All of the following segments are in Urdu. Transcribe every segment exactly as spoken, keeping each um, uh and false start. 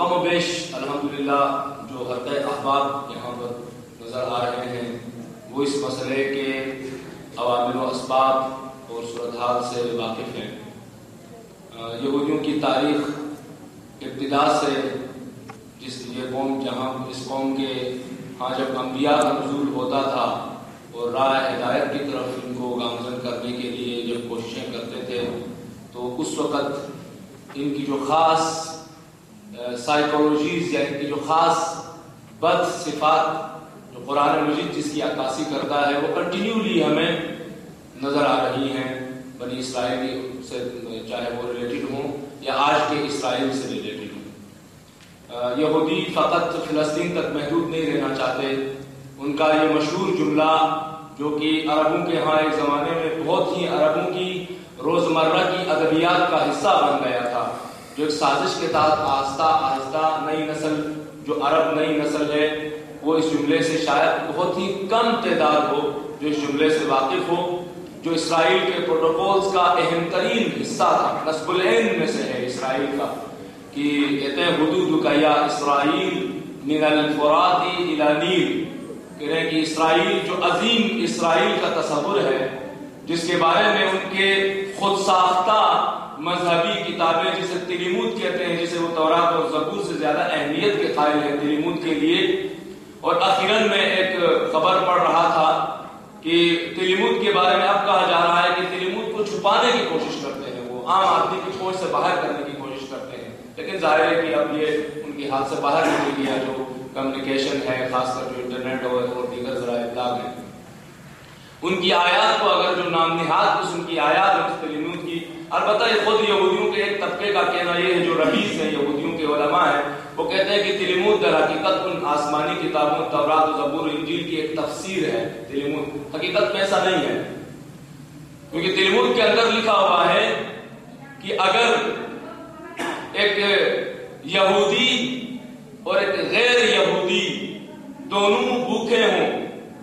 کم و بیش الحمدللہ جو حلقہ احباب یہاں پر نظر آ رہے ہیں وہ اس مسئلے کے عوامل و اسباب اور صورتحال سے واقف ہیں۔ یہودیوں کی تاریخ ابتدا سے جس یہ قوم جہاں اس قوم کے ہاں جب انبیاء کا نزول ہوتا تھا اور راہ ہدایت کی طرف ان کو گامزن کرنے کے لیے جب کوششیں کرتے تھے تو اس وقت ان کی جو خاص سائیکولوجیز یا ان کی جو خاص بد صفات جو قرآن مجید جس کی عکاسی کرتا ہے وہ کنٹینیولی ہمیں نظر آ رہی ہیں بنی اسرائیل سے، چاہے وہ ریلیٹڈ ہوں یا آج کے اسرائیل سے ریلیٹڈ ہوں۔ یہودی فقط فلسطین تک محدود نہیں رہنا چاہتے۔ ان کا یہ مشہور جملہ جو کہ عربوں کے ہاں ایک زمانے میں بہت ہی عربوں کی روزمرہ کی ادبیات کا حصہ بن گیا تھا، جو ایک سازش کے تحت آہستہ آہستہ نئی نسل جو عرب نئی نسل ہے وہ اس جملے سے شاید بہت ہی کم تعداد ہو جو اس جملے سے واقف ہو، جو اسرائیل کے پروٹوکولز کا اہم ترین حصہ تھا، نصب العین میں سے ہے اسرائیل کا، کہ کہتے ہیں حدود کا یا اسرائیل من الفرات الی نیل، کہتے ہیں کہ اسرائیل جو عظیم اسرائیل کا تصور ہے جس کے بارے میں ان کے خود ساختہ مذہبی کتابیں جسے تلیمود کہتے ہیں، جسے وہ تورات اور زبور سے زیادہ اہمیت کے قائل ہیں تلیمود کے لیے۔ اور اخیراً میں ایک خبر پڑھ رہا تھا کہ تلیمود کے بارے میں اب کہا جا رہا ہے کہ تلیمود کو چھپانے کی کوشش کرتے ہیں، وہ عام آدمی کی پہنچ سے باہر کرنے کی کوشش کرتے ہیں، لیکن ظاہر ہے کہ اب یہ ان کے ہاتھ سے باہر نکل گیا جو کمیونیکیشن ہے، خاص کر جو انٹرنیٹ اور دیگر ذرائع ابلاغ ہیں۔ ان کی آیات کو اگر جو نام نہاد قسم کی آیات ہے اس تلیمود کی، البتہ یہ خود یہودیوں کے ایک طبقے کا کہنا یہ ہے جو ربیز ہیں یہودیوں کے علماء ہیں، وہ کہتے ہیں کہ تلیمود در حقیقت ان آسمانی کتابوں تورات و زبور و انجیل کی ایک تفسیر ہے۔ تلیمود حقیقت میں ایسا نہیں ہے، کیونکہ تلیمود کے اندر لکھا ہوا ہے کہ اگر ایک یہودی اور ایک غیر یہودی دونوں بھوکے ہوں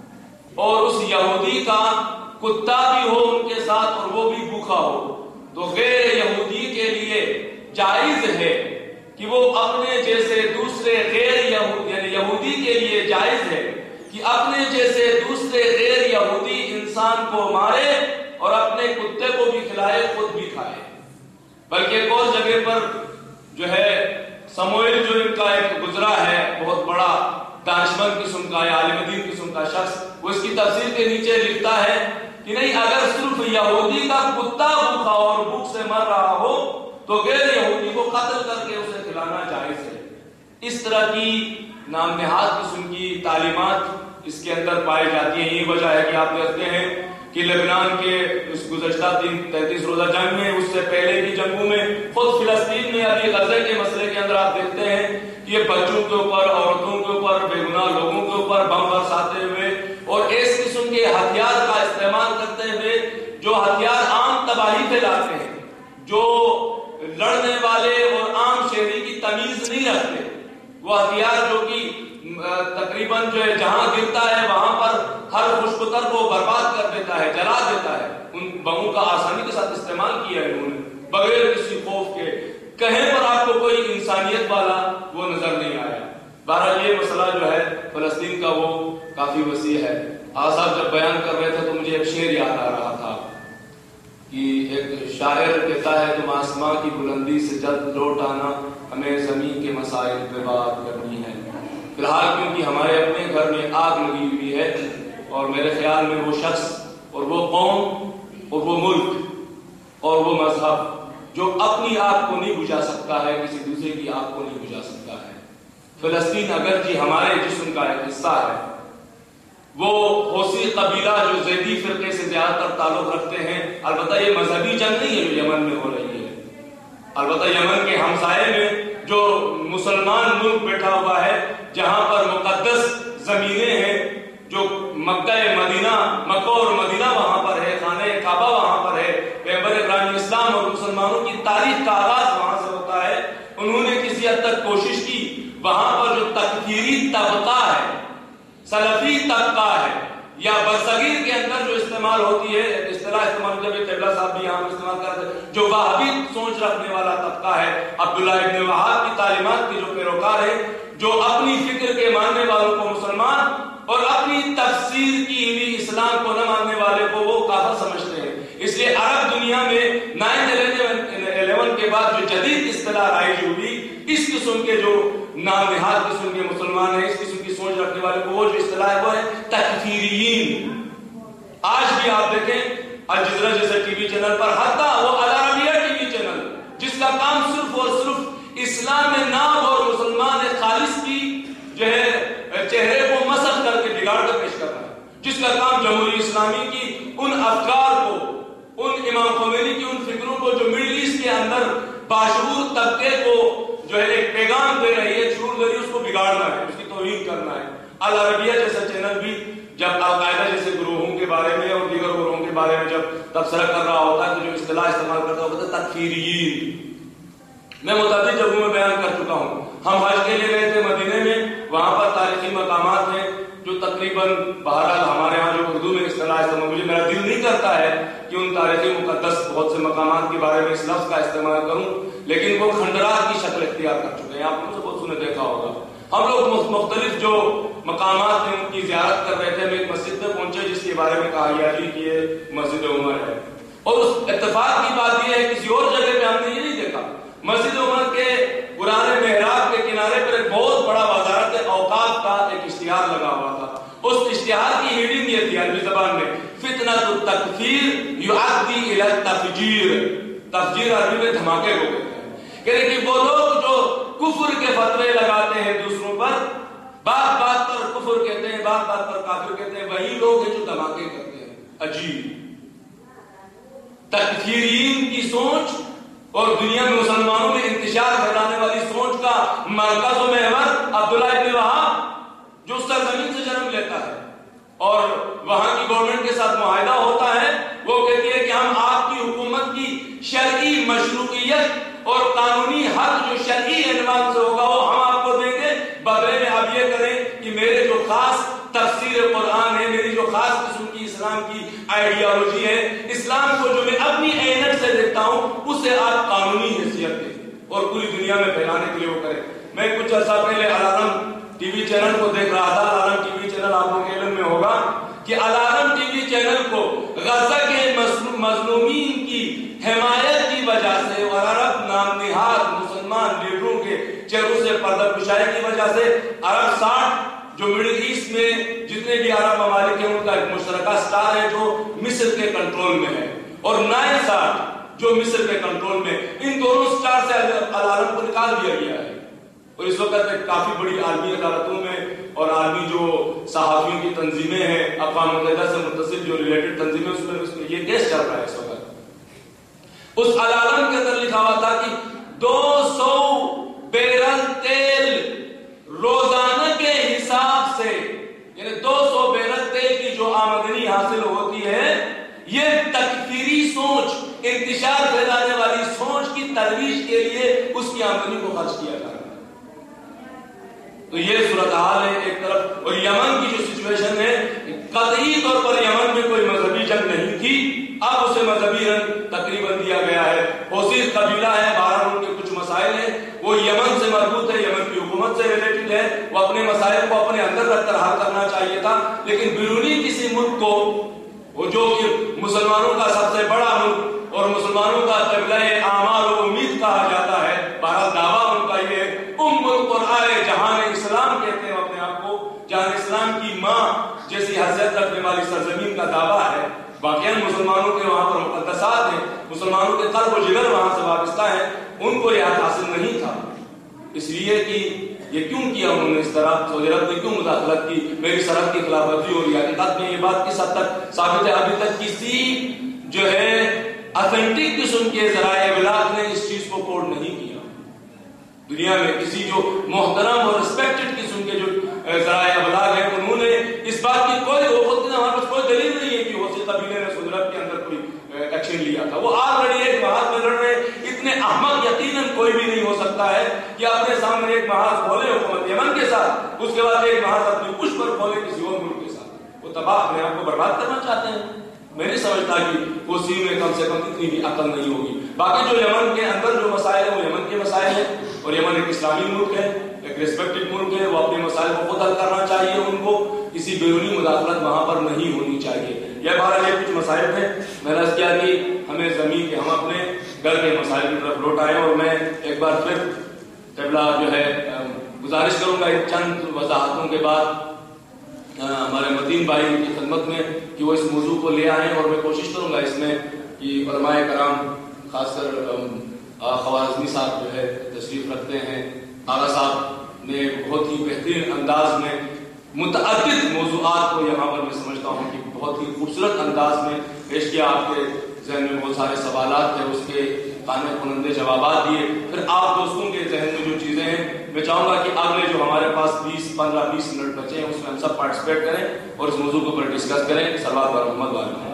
اور اس یہودی کا کتا بھی ہو ان کے ساتھ اور وہ بھی بھوکا ہو، تو غیر یہودی کے لیے جائز ہے کہ وہ اپنے جیسے دوسرے غیر یہودی یعنی یہودی کے لیے جائز ہے کہ اپنے جیسے دوسرے غیر یہودی انسان کو مارے اور اپنے کتے کو بھی کھلائے، خود بھی کھائے۔ بلکہ ایک اور جگہ پر جو ہے سموئیل جو ان کا ایک گزرا ہے بہت بڑا دانشمند قسم کا یا عالم دین قسم کا شخص، وہ اس کی تفسیر کے نیچے لکھتا ہے کہ نہیں، اگر صرف یہودی کا کتا بھوکا اور بھوک سے مر رہا ہو تو غیر یہودی کو قتل کر کے اسے کھلانا جائز ہے۔ اس طرح کی نام نہاد قسم کی تعلیمات اس کے اندر پائی جاتی ہیں۔ یہ وجہ ہے کہ آپ دیکھتے ہیں کہ لبنان کے اس گزشتہ تین تینتیس روزہ جنگ میں، اس سے پہلے کی جنگوں میں، خود فلسطین میں ابھی غزے کے مسئلے کے اندر آپ دیکھتے ہیں کہ یہ بچوں کے اوپر، عورتوں کے اوپر، بے گناہ لوگوں کے اوپر بم برساتے ہوئے اور اس قسم کے ہتھیار کا استعمال کرتے ہوئے جو ہتھیار عام تباہی پھیلاتے ہیں، جو لڑنے والے اور عام شہری کی تمیز نہیں رکھتے، وہ ہتھیار جو کہ تقریباً جو ہے جہاں گرتا ہے وہاں پر ہر خوشبتر کو برباد کر دیتا ہے، جلا دیتا ہے، ان بموں کا آسانی کے ساتھ استعمال کیا ہے انہوں نے بغیر کسی خوف کے۔ کہیں پر آپ کو کوئی انسانیت والا وہ نظر نہیں آیا۔ بہرحال یہ مسئلہ جو ہے فلسطین کا وہ کافی وسیع ہے۔ آج صاحب جب بیان کر رہے تھے تو مجھے ایک شعر یاد آ رہا تھا کہ ایک شاعر کہتا ہے، تم آسماں کی بلندی سے جلد لوٹ آنا، ہمیں زمین کے مسائل پہ بات کرنی ہے۔ فی الحال کیونکہ ہمارے اپنے گھر میں آگ لگی ہوئی ہے اور میرے خیال میں وہ شخص اور وہ قوم اور وہ ملک اور وہ مذہب جو اپنی آگ کو نہیں بجھا سکتا ہے کسی دوسرے کی آگ کو نہیں بجھا سکتا ہے۔ فلسطین اگرچہ ہمارے جسم کا ایک حصہ ہے، وہ حوثی قبیلہ جو زیدی فرقے سے زیادہ تر تعلق رکھتے ہیں، البتہ یہ مذہبی جنگ نہیں ہے جو یمن میں ہو رہی ہے، البتہ یمن کے ہمسائے میں جو مسلمان ملک بیٹھا ہوا ہے جہاں پر مقدس زمینیں ہیں، جو مکہ مدینہ مکہ اور مدینہ وہاں پر ہے، خانہ کعبہ وہاں پر ہے، پیغمبر اکرام اسلام اور مسلمانوں کی تاریخ کا آغاز وہاں سے ہوتا ہے، انہوں نے کسی حد تک کوشش کی وہاں پر جو تکفیری طبقہ ہے، سلفی طبقہ ہے، یا برصغیر کے اندر جو استعمال ہوتی ہے اصطلاح استعمال جب قبلہ عبداللہ صاحب بھی یہاں پر استعمال کرتے ہیں، جو وہابی سوچ رکھنے والا طبقہ ہے، عبداللہ ابن وہاب کی تعلیمات کے جو پیروکار ہیں، جو اپنی فکر کے ماننے والوں کو مسلمان اور اپنی تفسیر کی ہوئی اسلام کو نہ ماننے والے کو وہ کافر سمجھتے ہیں۔ اس لیے عرب دنیا میں نائن الیون کے بعد جو جدید اصطلاح رائج ہوئی، اس قسم کے جو نام نہاد قسم کے مسلمان ہیں، اس قسم کی سوچ رکھنے والے کو وہ جو اصطلاح ہے وہ ہے تکفیریین۔ آج بھی آپ دیکھیں الجزیرہ جیسے ٹی وی چینل پر، حتیٰ وہ العربیہ ٹی وی چینل جس کا کام صرف اور صرف اسلام ناب اور مسلمان خالص کی جو ہے چہرے کو مسخ کر کے بگاڑ کر پیش کر رہا ہے، جس کا کام جمہوری اسلامی کی ان افکار کو، ان امام خمینی کی ان فکروں کو جو مڈل ایسٹ کے اندر باشعور طبقے کو جو ہے ایک پیغام دے رہی ہے، شعور دے رہی ہے، اس کو بگاڑنا ہے، اس کی توہین کرنا ہے۔ العربیہ جیسا چینل بھی جب القاعدہ جیسے گروہوں کے بارے میں اور دیگر گروہوں کے بارے میں جب تبصرہ کر رہا ہوتا ہے تو جو اصطلاح استعمال کرتا ہوتا ہے تکفیریین۔ میں متعدد جگہوں میں بیان کر چکا ہوں، ہم حج کے لیے گئے تھے مدینے میں، وہاں پر تاریخی مقامات ہیں جو تقریباً بہرحال ہمارے ہاں جو اردو میں اصطلاح استعمال، مجھے میرا دل نہیں کرتا ہے کہ ان تاریخی مقدس بہت سے مقامات کے بارے میں اس لفظ کا استعمال کروں، لیکن وہ کھنڈرات کی شکل اختیار کر چکے ہیں، آپ نے بہت سنے دیکھا ہوگا۔ ہم لوگ مختلف جو مقامات ہیں ان کی زیارت کر رہے تھے، ہم ایک مسجد میں پہنچے جس کے بارے میں کہا گیا جی کہ یہ مسجد عمر ہے، اور اس اتفاق کی بات یہ ہے کسی اور جگہ پہ ہم نے یہ نہیں دیکھا۔ مسجد عمر کے پرانے محراب کے کنارے پر ایک بہت بڑا وزارت اوقاف کا ایک اشتہار لگا ہوا تھا، اس اشتہار کی ہیڈنگ یہ تھی عربی زبان میں فتنۃ التکفیر یؤدی الی التفجیر، تفجیر عربی میں دھماکے کو کہتے ہیں، کہ وہ لوگ جو کفر کے فتوے لگاتے ہیں دوسروں پر، بات بات پر کفر کہتے ہیں، بات بات پر کافر کہتے ہیں، وہی لوگ ہیں جو دھماکے کرتے ہیں۔ عجیب تکفیرین کی سوچ اور دنیا میں مسلمانوں میں انتشار پھیلانے والی سوچ کا مرکز و محور عبداللہ ابن وہاب جو سرزمین سے جنم لیتا ہے اور وہاں کی گورنمنٹ کے ساتھ معاہدہ ہوتا ہے، وہ کہتی ہے کہ ہم آپ کی حکومت کی شرعی مشروعیت اور قانونی حق جو شرعی عنوان سے ہوگا وہ ہم آپ کو دیں گے، بدلے میں آپ یہ کریں کہ میرے جو خاص تفسیر قرآن ہے، میری جو خاص قسم کی اسلام کی آئیڈیالوجی ہے، اسلام کو جو میں اپنی اینٹ سے دیکھتا ہوں اسے آپ قانونی حیثیت دیں اور پوری دنیا میں پھیلانے کے لیے وہ کریں۔ میں کچھ عرصہ پہلے العالم ٹی وی چینل کو دیکھ رہا تھا، العالم ٹی وی چینل آپ لوگوں کے علم میں ہوگا کہ العالم ٹی وی چینل کو غزہ کے مظلومین کی حمایت کی وجہ سے اور عرب نام نہاد مسلمان لیڈروں کے چہروں سے پردہ کشائی کی وجہ سے عرب ساٹھ جو مڈل ایسٹ میں جتنے بھی عرب ممالک ہیں ان کا ایک مشترکہ سٹار ہے جو مصر کے کنٹرول میں ہے، اور نائن ساٹھ جو مصر کے کنٹرول میں، ان دونوں سٹار سے العالم کو نکال دیا گیا ہے، اور اس وقت کافی بڑی عالمی عدالتوں میں اور عالمی جو صحافیوں کی تنظیمیں ہیں، اقوام متحدہ سے متصل جو ریلیٹڈ تنظیمیں، اس میں اس میں یہ کیس چل رہا ہے اس وقت۔ اس العالم کے اندر لکھا ہوا تھا کہ دو سو بیرل تیل روزانہ کے حساب سے، یعنی دو سو بیرل تیل کی جو آمدنی حاصل ہوتی ہے، یہ تکفیری سوچ، انتشار پھیلانے والی سوچ کی ترویج کے لیے اس کی آمدنی کو خرچ کیا جا رہا ہے۔ تو یہ صورتحال ہے ایک طرف، اور یمن کی جو سچویشن ہے، قطعی طور پر یمن میں کوئی مذہبی جنگ نہیں تھی، اب اسے مذہبی رنگ تقریباً دیا گیا ہے۔ حوثی قبیلہ ہے، بہرحال ان کے کچھ مسائل ہیں، وہ یمن سے مربوط ہے، یمن کی حکومت سے ریلیٹڈ ہے، وہ اپنے مسائل کو اپنے اندر رکھ کر حل کرنا چاہیے تھا، لیکن بیرونی کسی ملک کو، وہ جو کہ مسلمانوں کا سب سے بڑا ملک اور مسلمانوں کا قبلہ اعمال و امید کہا جاتا ہے، بہرحال دعویٰ ان کا یہ ہے، ام القرآن جہان اسلام کہتے ہیں اپنے آپ کو، جہان اسلام کی ماں جیسی حیثیت رکھنے والی سرزمین کا دعویٰ ہے۔ باقی مسلمانوں کے وہاں پر مقدسات ہیں، مسلمانوں کے قلب و جگر وہاں سے وابستہ ہیں، ان کو یہ حاصل نہیں تھا، اس لیے کہ یہ کیوں کیا انہوں نے اس طرح، سعودی عرب نے کیوں مداخلت کی، میری سرحد کی خلاف ورزی ہو رہی ہے۔ حقیقت میں یہ بات کس حد تک ثابت ہے، ابھی تک کسی جو ہے اتھینٹک قسم کے ذرائع ابلاغ نے اس چیز کو کوڈ نہیں کیا دنیا میں، کسی جو محترم اور ریسپیکٹڈ قسم کے جو ذرائع ابلاغ ہیں انہوں نے اس بات کی کوئی ہمارے پاس کوئی دلیل نہیں ہے کہ حوثی قبیلے نے سعودی عرب کے اندر کوئی ایکشن لیا تھا۔ وہ آلریڈی ایک محاذ میں لڑ رہے، اتنے احمق یقیناً کوئی بھی نہیں ہو سکتا ہے کہ اپنے سامنے ایک محاذ کھولے حکومت یمن کے ساتھ، اس کے بعد ایک محاذ اپنی پشت پر کھولے کسی اور ملک کے ساتھ، وہ تباہ اپنے آپ کو برباد کرنا چاہتے ہیں۔ میں نہیں سمجھتا کہ کوسی میں کم سے کم اتنی بھی عقل نہیں ہوگی. باقی جو یمن کے اندر جو مسائل ہیں وہ یمن کے مسائل ہیں, اور یمن ایک اسلامی ملک ہے, ایک ریسپیکٹڈ ملک ہے, وہ اپنے مسائل کو خود حل کرنا چاہیے, ان کو کسی بیرونی مداخلت وہاں پر نہیں ہونی چاہیے. یہ بارہ یہ کچھ مسائل تھے. میں نے عرض کیا کہ ہمیں زمین کے ہم اپنے گھر کے مسائل کی طرف لوٹ آئے, اور میں ایک بار پھر قبلہ جو ہے گزارش کروں گا ایک چند وضاحتوں کے بعد ہمارے متین بھائی کی خدمت میں کہ وہ اس موضوع کو لے آئیں, اور میں کوشش کروں گا اس میں کہ علماء کرام خاص کر خوارزمی صاحب جو ہے تشریف رکھتے ہیں, آغا صاحب نے بہت ہی بہترین انداز میں متعدد موضوعات کو یہاں پر میں سمجھتا ہوں کہ بہت ہی خوبصورت انداز میں پیش کیا. آپ کے ذہن میں بہت سارے سوالات تھے, اس کے قانع کنندے جوابات دیے. پھر آپ دوستوں کے ذہن میں جو چیزیں ہیں میں چاہوں گا کہ اگلے جو ہمارے پاس بیس پندرہ بیس منٹ بچے ہیں اس میں ہم سب پارٹیسپیٹ کریں اور اس موضوع کو پر ڈسکس کریں. صلوات بر محمد والے.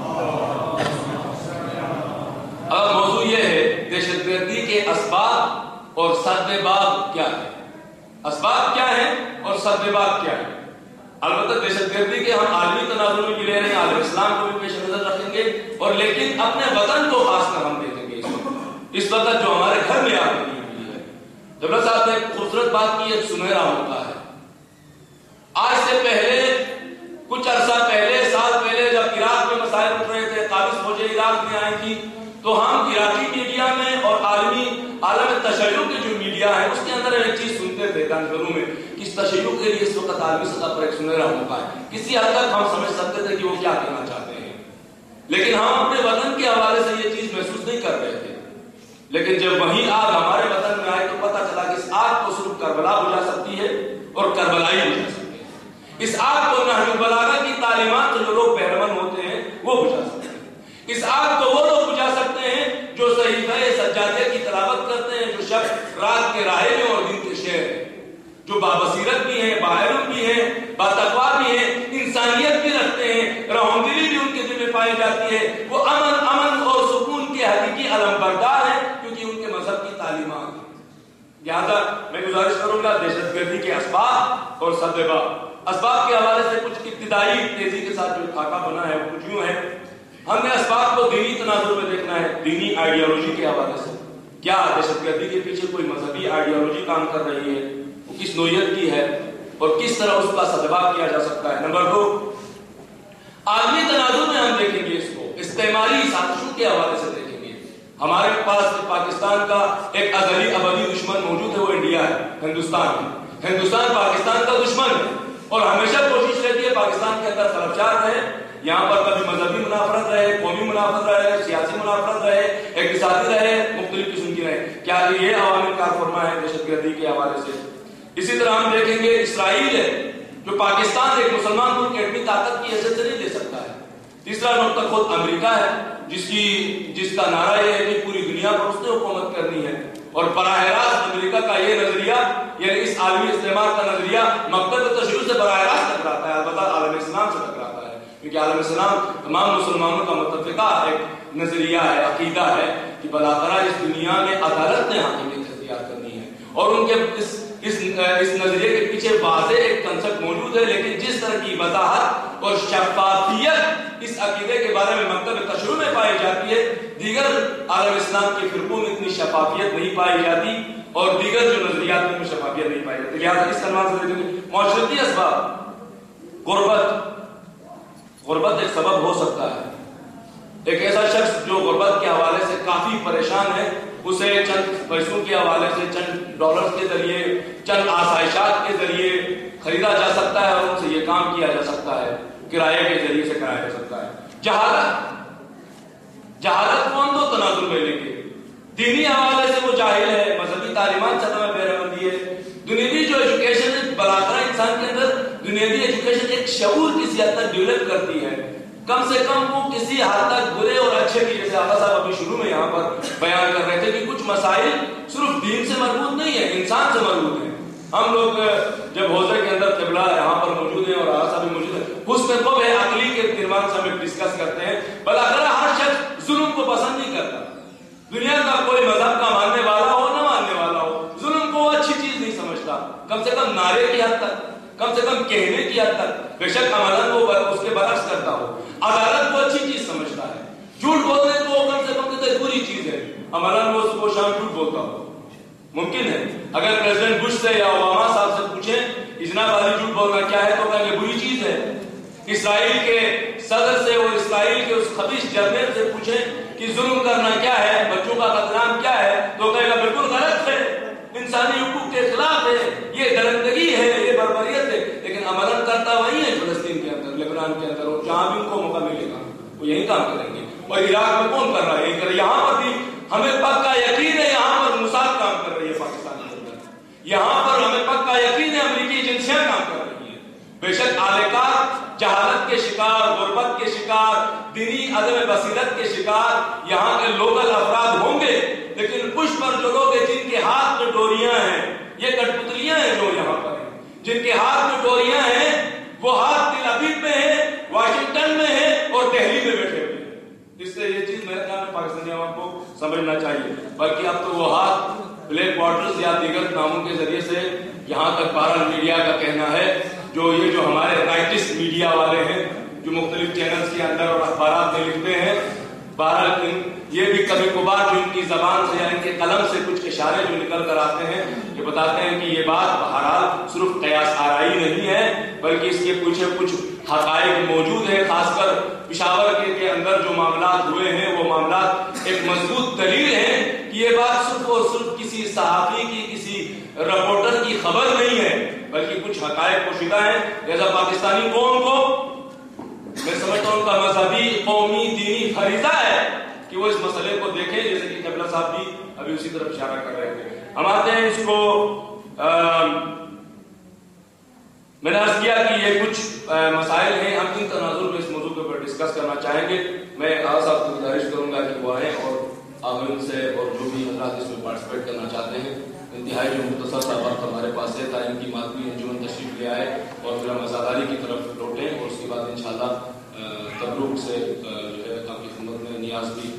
اب موضوع یہ ہے دہشت گردی کے اسباب اور سدباب کیا ہے. اسباب کیا ہیں اور سدباب کیا ہے. البتہ دہشت گردی کے ہم عالمی تناظر میں بھی لے رہے ہیں, عالم اسلام کو بھی پیش نظر رکھیں گے, اور لیکن اپنے وطن کو خاص کر ہم دیکھیں گے. اس وقت اس وقت جو ہمارے گھر میں آ رہی ہے, جبلا صاحب نے ایک خوبصورت بات کی, ایک سنہرا موقع ہے. آج سے پہلے کچھ عرصہ پہلے سال پہلے جب عراق میں مسائل اٹھ رہے تھے, قابض فوجیں عراق میں آئی تھی, تو ہم عراقی میڈیا میں اور عالمی عالم تشیع کے جو میڈیا ہے اس کے اندر ایک چیز سنتے تھے کانفرنسوں میں کہ اس تشیع کے لیے اس وقت عالمی سطح پر ایک سنہرا موقع ہے. کسی حد تک ہم سمجھ سکتے تھے کہ وہ کیا کہنا چاہتے ہیں, لیکن ہم اپنے وطن کے حوالے سے یہ چیز محسوس نہیں کر رہے تھے. لیکن جب وہی آگ ہمارے وطن میں آئی تو پتہ چلا کہ اس آگ کو صرف کربلا بجھا سکتی ہے اور کربلائی بجھا سکتے ہیں. اس آگ کو نہج البلاغہ کی تعلیمات جو لوگ بہرمند ہوتے ہیں وہ بجھا سکتے ہیں. اس آگ کو وہ لوگ بجھا سکتے ہیں جو صحیفہ سجادہ کی تلاوت کرتے ہیں, جو شب رات کے راہب ہیں اور دن کے شعر ہیں, جو بابصیرت بھی ہیں, باعلم بھی ہیں, باتقوا بھی ہیں, انسانیت بھی رکھتے ہیں, رحمدلی بھی ان کے دل میں پائی جاتی ہے. وہ امن امن اور سکون کے حقیقی علم بردار ہیں کیونکہ ان کے مذہب کی تعلیمات ہیں. لہٰذا میں گزارش کروں گا دہشت گردی کے اسباب اور سدباب. اسباب کے حوالے سے کچھ ابتدائی تیزی کے ساتھ جو خاکہ بنا ہے وہ کچھ یوں ہے. ہم نے اسباب کو دینی تناظر میں دیکھنا ہے, دینی آئیڈیالوجی کے حوالے سے. کیا دہشت گردی کے پیچھے کوئی مذہبی آئیڈیالوجی کام کر رہی ہے, وہ کس نوعیت کی ہے اور کس طرح اس کا سدباب کیا جا سکتا ہے. نمبر دو, عالمی تناظر میں ہم دیکھیں گے اس کو استعماری سازشوں کے حوالے سے دیکھیں گے. ہمارے پاس پاکستان کا ایک ازلی ابدی دشمن موجود ہے, وہ انڈیا ہے, ہندوستان ہے. ہندوستان پاکستان کا دشمن ہے اور ہمیشہ کوشش رہتی ہے پاکستان کے اندر خلفشار رہے. یہاں پر کبھی مذہبی منافرت رہے, قومی منافرت رہے, سیاسی منافرت رہے, اقتصادی رہے, مختلف قسم کی رہے. کیا یہ عوامل کار فرما ہے دہشت گردی کے حوالے سے. اسی طرح ہم دیکھیں گے اسرائیل ہے جو پاکستان ایک مسلمان ملک ایٹمی طاقت کی حیثیت سے نہیں دے سکتا ہے. تیسرا نقطہ خود امریکہ ہے جس کی جس کا نعرہ یہ ہے کہ پوری دنیا پر اس نے حکومت کرنی ہے, اور براہ راست امریکہ کا یہ نظریہ یعنی اس عالمی استعمار کا نظریہ مقصد تشیع سے براہ راست ٹکراتا ہے, البتہ عالم اسلام سے ٹکراتا ہے, کیونکہ عالم اسلام تمام مسلمانوں کا متفقہ ایک نظریہ ہے, عقیدہ ہے کہ بلاخرہ اس دنیا میں عدالت نے حاکمیت اختیار کرنی ہے, اور ان کے اس اس اس نظریے کے پیچھے واضح ایک کنسپٹ موجود ہے. لیکن جس طرح کی وضاحت اور شفافیت اس عقیدے کے بارے میں مکتب تشیع میں پائی جاتی ہے, دیگر عالم اسلام کے فرقوں میں اتنی شفافیت نہیں پائی جاتی, اور دیگر جو نظریات میں شفافیت نہیں پائی جاتی. لہٰذا اس عنوان سے معاشرتی اسباب, غربت غربت ایک سبب ہو سکتا ہے. ایک ایسا شخص جو غربت کے حوالے سے کافی پریشان ہے, اسے چند پیسوں کے حوالے سے, چند ڈالرز کے ذریعے, چند آسائشات کے ذریعے خریدا جا سکتا ہے اور ان سے یہ کام کیا جا سکتا ہے, کرائے کے ذریعے سے کرایا جا سکتا ہے. جہالت جہالت کو ہم دو تناظر میں لیں گے. دینی حوالے سے وہ جاہل ہے, مذہبی تعلیمات سطح میں بہرمندی ہے. دنیاوی جو ایجوکیشن ہے بلاخرہ انسان کے اندر دنیاوی ایجوکیشن ایک شعور کسی حد تک ڈیولپ کرتی ہے, کم سے کم وہ کسی حد تک برے اور اچھے کی, جیسے آقا صاحب ابھی شروع میں یہاں پر بیان کر رہے تھے کہ کچھ مسائل صرف دین سے مربوط نہیں ہے, انسان سے مربوط ہے. ہم لوگ جب حوضے کے اندر قبلہ یہاں پر موجود ہیں اور آقا صاحب بھی موجود ہے, حسن قب ہے عقلی کے عنوان سے ہم ڈسکس کرتے ہیں. بلاخرہ ہر شخص ظلم کو پسند نہیں کرتا. دنیا کا کوئی مذہب کا ماننے والا ہو نہ ماننے والا ہو, ظلم کو وہ اچھی چیز نہیں سمجھتا, کم سے کم نعرے کی حد تک, کم سے کم کہنے کی حد تک, بے شک عملاً وہ اس کے برعکس کرتا ہو. عدالت کو اچھی چیز جھوٹ بولنے تو کم سے کم تو بری چیز ہے، عملاً وہ صبح شام جھوٹ بولتا ہو ممکن ہے. اگر پریزیڈنٹ بش سے یا اوباما صاحب سے پوچھیں اجناب والی جھوٹ بولنا کیا ہے تو کہیں گے بری چیز ہے. اسرائیل کے صدر سے اور اسرائیل کے اس خبیث جرنیل سے پوچھیں کہ ظلم کرنا کیا ہے، بچوں کا قتل کیا ہے تو کہے گا بالکل غلط ہے، انسانی حقوق کے خلاف ہے، یہ درندگی ہے، یہ بربریت ہے. لیکن عملاً کرتا وہی ہے فلسطین کے اندر، لبنان کے اندر، اور جہاں بھی ان کو موقع ملے گا وہ یہی کام کریں گے. اور عراق میں کون کر رہا ہے؟ یہی کر. یہاں پر بھی ہمیں پکا یقین ہے یہاں پر موساد کام کر رہی ہے پاکستان کے اندر، یہاں پر ہمیں پکا یقین ہے امریکی ایجنسیاں کام کر رہی ہیں. بے شک اہلکار جہالت کے شکار، غربت کے شکار، دینی عدم بصیرت کے شکار یہاں کے لوکل افراد ہوں گے، لیکن پش پر جو لوگ ہیں جن کے ہاتھ میں ڈوریاں ہیں، یہ کٹپتلیاں ہیں جو یہاں پر ہیں، جن کے ہاتھ میں ڈوریاں ہیں وہ ہاتھ تل ابیب میں ہیں، واشنگٹن میں ہیں اور دہلی میں بیٹھے ہوئے ہیں. اس سے یہ چیز میرے خیال میں پاکستانی عوام کو سمجھنا چاہیے. بلکہ اب تو وہ ہاتھ بلیک واٹرز یا دیگر ناموں کے ذریعے سے یہاں تک بہرحال میڈیا کا کہنا ہے، جو یہ جو ہمارے رائٹسٹ میڈیا والے ہیں جو مختلف چینلز کے اندر اور اخبارات میں لکھتے ہیں، بہرحال یہ بھی کبھی کبھار جو ان کی زبان سے یا ان کے قلم سے کچھ اشارے جو نکل کر آتے ہیں یہ بتاتے ہیں کہ یہ بات بہرحال صرف قیاس آرائی نہیں ہے، بلکہ اس کے پیچھے کچھ حقائق موجود ہیں. خاص کر پشاور کے, کے اندر جو معاملات ہوئے ہیں وہ معاملات ایک مضبوط دلیل ہیں کہ یہ بات صرف اور صرف کسی صحافی کی، کسی رپورٹر کی خبر نہیں ہے، بلکہ کچھ حقائق پوشیدہ ہیں. جیسا پاکستانی قوم کو میں سمجھتا ہوں ان کا مذہبی، قومی، دینی فریضہ ہے کہ وہ اس مسئلے کو دیکھیں، جیسے کہ قبلہ صاحب بھی ابھی اسی طرف اشارہ کر رہے تھے. ہم آتے ہیں اس کو میں نے عرض کیا کہ یہ کچھ مسائل ہیں، ہم ان تناظر میں اس موضوع کے اوپر ڈسکس کرنا چاہیں گے. میں آج صاحب کو گزارش کروں گا کہ وہ آئیں اور آپ ان سے اور جو بھی حضرات اس میں پارٹیسپیٹ کرنا چاہتے ہیں انتہائی جو مختصر سا وقت ہمارے پاس ہے تاکہ ان کی مادی انجمن تشریف لے آئے اور پھر ہم آزاداری کی طرف لوٹیں اور اس کے بعد انشاءاللہ تبرک سے جو ہے آپ کی خدمت میں نیاز بھی